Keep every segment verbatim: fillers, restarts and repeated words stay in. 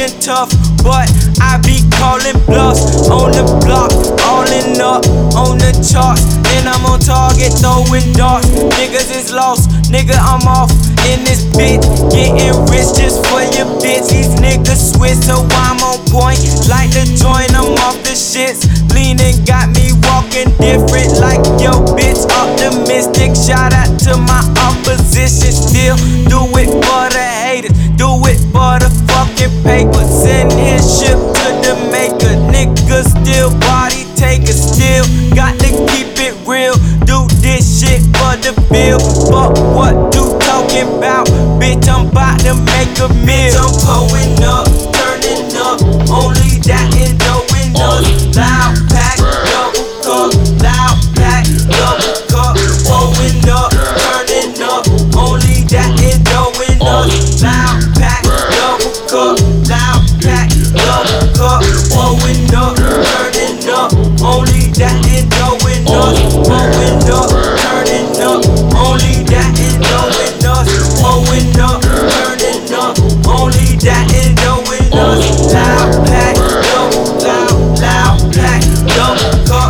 talking tough, but I be calling bluffs. On the block, all in up, on the charts. Then I'm on target, throwing darts. Niggas is lost, nigga, I'm off in this bitch. Getting rich just for your bitch. These niggas switch, so I'm on point. Like the joint, I'm off the shits. Leaning got me walking different, like yo bitch, optimistic. Shout out to my opposition. Still do it for the haters, do it for the fucking paper. Send his ship to the maker. Niggas still body takers, still got to keep it real. Do this shit for the bill. Fuck what you talking about, bitch, I'm about to make a meal. I'm pulling up, turning up, only that and going up. Loud pack, double cup, loud pack, double cup. Pulling up, turning up, only that and going up. Loud pack, double cup, loud pack, double cup. Pulling up, turning up, only that and going up. Pulling up, turning up, only that and going up. Pulling up, turning up, only that and going up. Loud pack, double, loud, loud pack, double cup.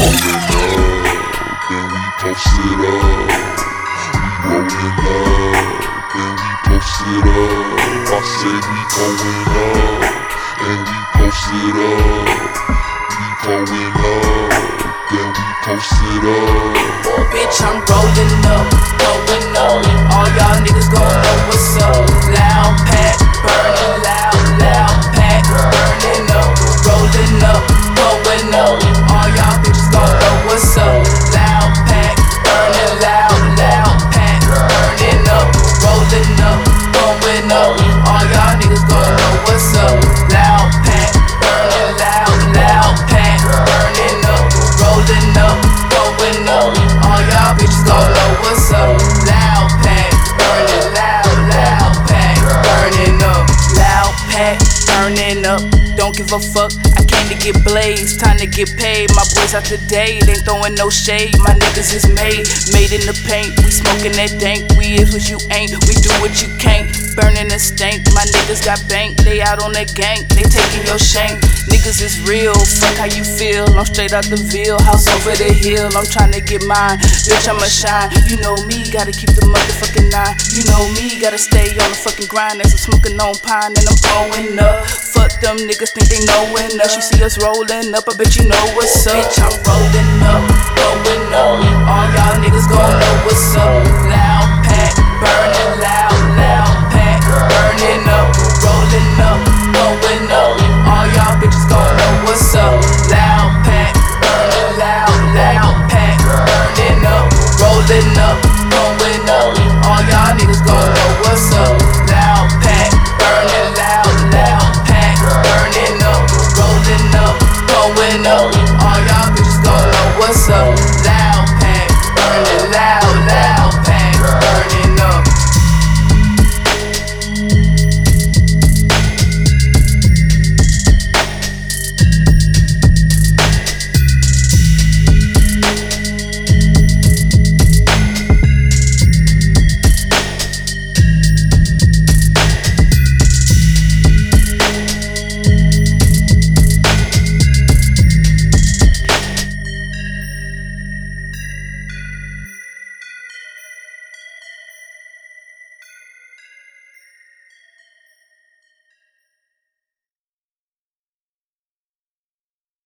Then we post it up. We rolling up, then we post it up. I say we going up, and we post it up. We going up, then we post it up. Bitch, I'm rolling up, going up. All y'all niggas gon' know what's up. Loud pack, burning loud, loud pack, burning up, rolling up, going up. All y'all bitches gon' know what's up. Loud pack, burning loud, loud pack, burning up, rolling up, going up. All y'all niggas gon' know what's up. Loud pack, burning loud, loud pack, burning up, rolling up, going up. All y'all bitches gon' know what's up. Loud pack, burning loud, loud pack, burning up. Loud pack, burning up. Don't give a fuck, I came to get blazed, time to get paid. My boys out today, they ain't throwing no shade. My niggas is made, made in the paint. We smoking that dank, we is what you ain't. We do what you can't, burning the stank. My niggas got bank, they out on that gang. They taking your shank, niggas is real. Fuck how you feel, I'm straight out the Ville. House over the hill, I'm trying to get mine. Bitch, I'ma shine, you know me, gotta keep the motherfucking nine. You know me, gotta stay on the fucking grind. As I'm smoking on pine and I'm blowing up. Fuck them niggas think they knowin' us. You see us rolling up, I bet you know what's up. Bitch, I'm rolling up, going up. All y'all niggas gon' know what's up. Loud